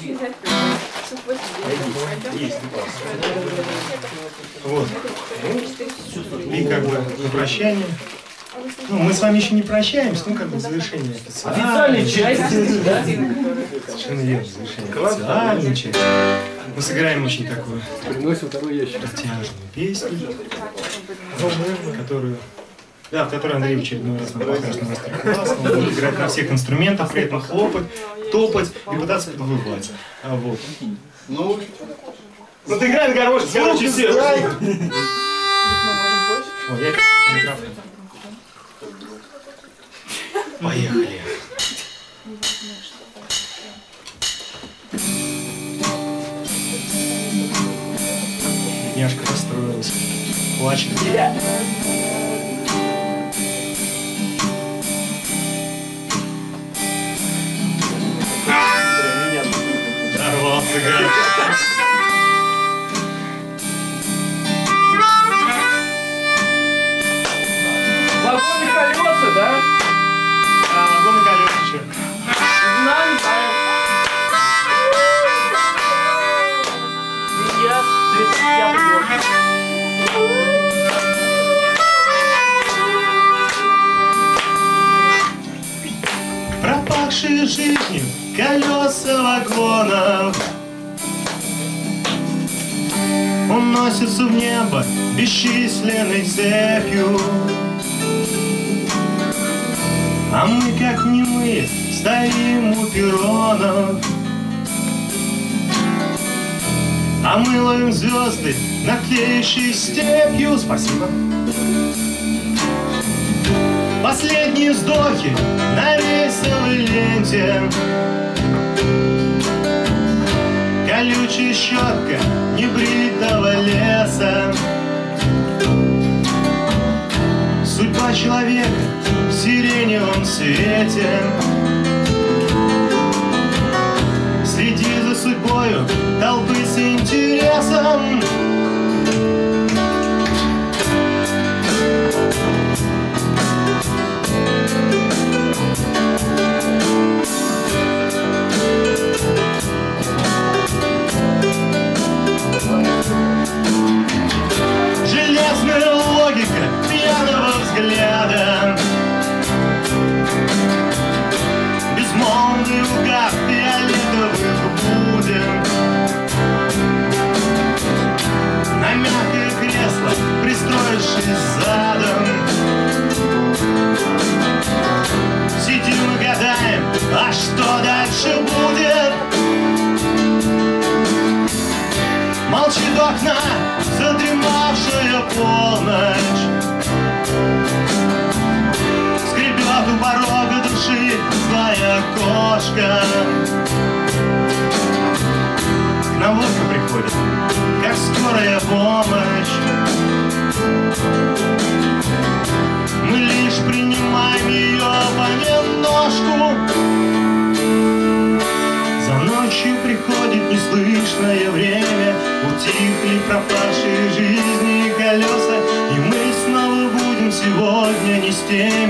Вот. И как бы на прощание. Ну, мы с вами еще не прощаемся, ну как бы завершение официальной части, да? Совершенно верно, завершение официальной части. Мы сыграем очень такую протяжную песню, в которой Андрей в очередной раз нам покажет мастер-класс. Он будет играть на всех инструментах, при этом хлопать, топать и пытаться подвывать. Вот. Ну ты играй на гармошке, короче, все. О, я микрофон. Поехали. Бедняжка расстроилась, плачет. Дорвался, гад. Вагоны колеса, да? Вагоны колеса еще. Знаю, я 35 год. Пропахшие жизнью колеса вагонов уносятся в небо бесчисленной цепью. А мы, как немые, стоим у перронов. А мы ловим звезды, наклеившие степью. Спасибо. Последние вздохи на рейсовой ленте. Колючая щетка небритого леса. Судьба человека в сиреневом свете. Следи за судьбою толпы с интересом. Железная логика пьяного взгляда. Безмолвный угар фиолетовых будем. На мягкое кресло пристроившись задом. Сидим и гадаем, а что дальше будет? Молчит у окна задремавшая полночь. Скребет у порога души злая кошка. К нам лодка приходит, как скорая помощь. Мы лишь принимаем ее понемножку. За ночью приходит неслышное время. Утихли пропавшие жизни и колеса. И мы снова будем сегодня нести